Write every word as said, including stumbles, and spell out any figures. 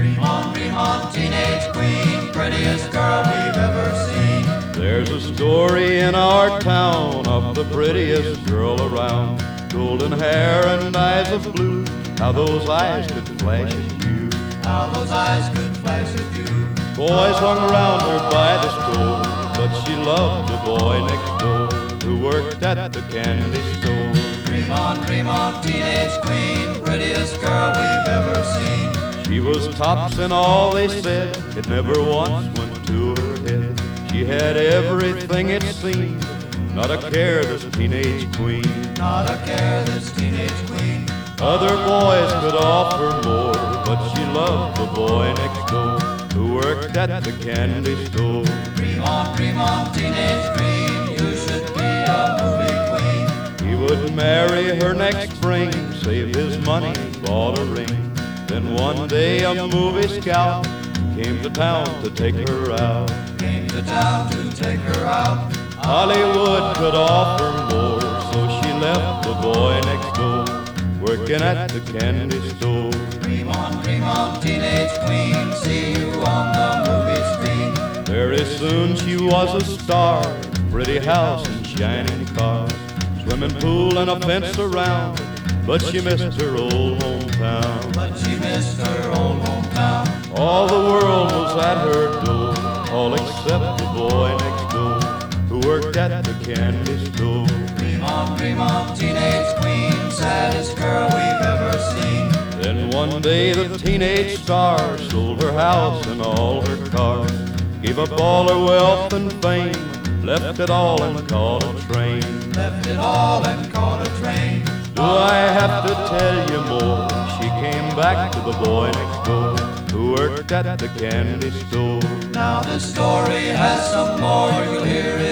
Dream on, dream on, teenage queen, prettiest girl we've ever seen. There's a story in our town of the prettiest girl around. Golden hair and eyes of blue, how those eyes could flash at you. How those eyes could flash at you. Boys hung around her by the stove, but she loved the boy next door who worked at the candy store. Dream on, dream on, teenage queen, prettiest girl we've ever seen. She was tops in all they said, it never once went to her head. She had everything it seemed, not a care, this teenage queen. Not a care, this teenage queen. Other boys could offer more, but she loved the boy next door who worked at the candy store. Dream on, dream on, teenage queen, you should be a movie queen. He would marry her next spring, save his money, bought a ring. Then one day a movie scout came to town to take her out. Came to town to take her out. Hollywood could offer more, so she left the boy next door, working at the candy store. Dream on, dream on, teenage queen, see you on the movie screen. Very soon she was a star, pretty house and shining cars, swimming pool and a fence around, but she missed her old hometown. But she missed her old hometown. All the world was at her door, all except the boy next door who worked at the candy store. Dream on, dream on, teenage queen, saddest girl we've ever seen. Then one day the teenage star sold her house and all her cars, gave up all her wealth and fame, left it all and caught a train. Left it all and caught a train. Do I have to tell you more? She came back to the boy next door who worked at the candy store. Now this story has some more, you'll hear it